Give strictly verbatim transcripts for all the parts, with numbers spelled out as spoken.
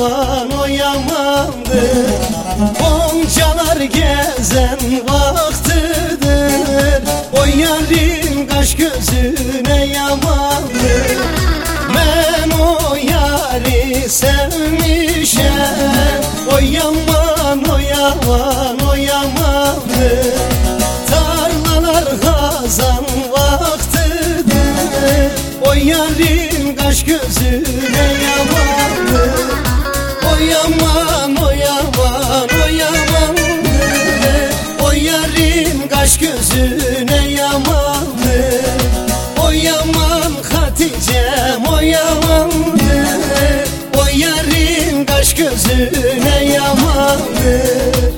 yaman o yamandır. Goncalar gezen vaktidir, o yarın kaş gözüne yamandır. Ben o yari sevmişem, o yaman o yaman o yamandır. Tarlalar hazan vaktidir, o yarın kaş gözüne yamandır. O yaman o yaman o yamandır, o yarın kaş gözüne yamandır. O yaman Hatice'm o yamandır, o yarın kaş gözüne yamandır.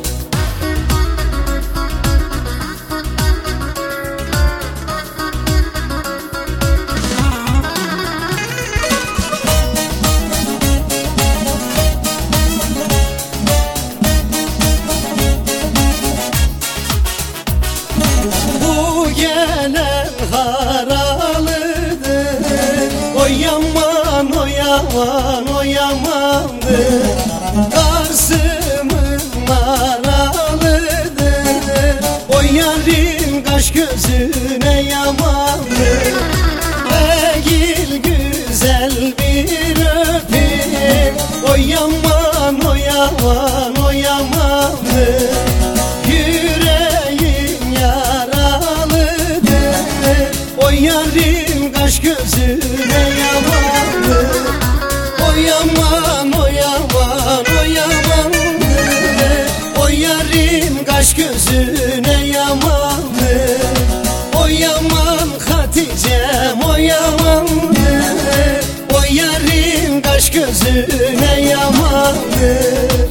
Bu gelen haralıdır, o yaman o yaman o yamandır. Karsımın maralıdır, o yarın kaş gözüne yamandır. Egil güzel bir öpeyim, o yaman o yaman o yamandır. Yüreğim yaralıdır, o yarın kaş gözüne yamandır. O yaman o yaman o yamandır, o yarın kaş gözüne yamandır. O yaman Hatice'm o yamandır, o yarın kaş gözüne yamandır.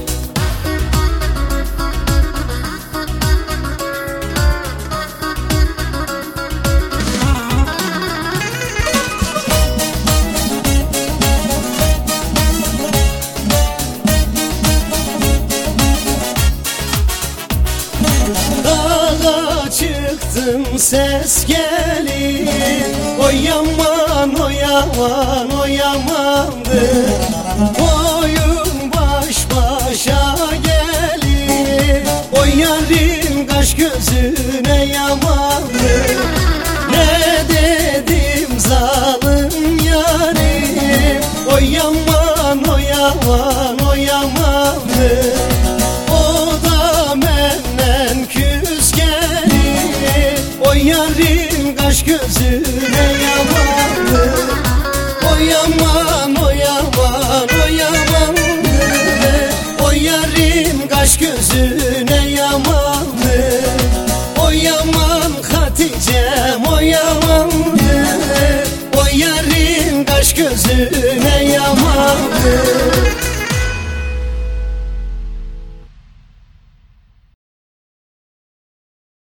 Dağa çıktım ses gelir, o yaman o yaman o yamandır. Boyun baş başa gelir, o yarın kaş gözüne yamandır.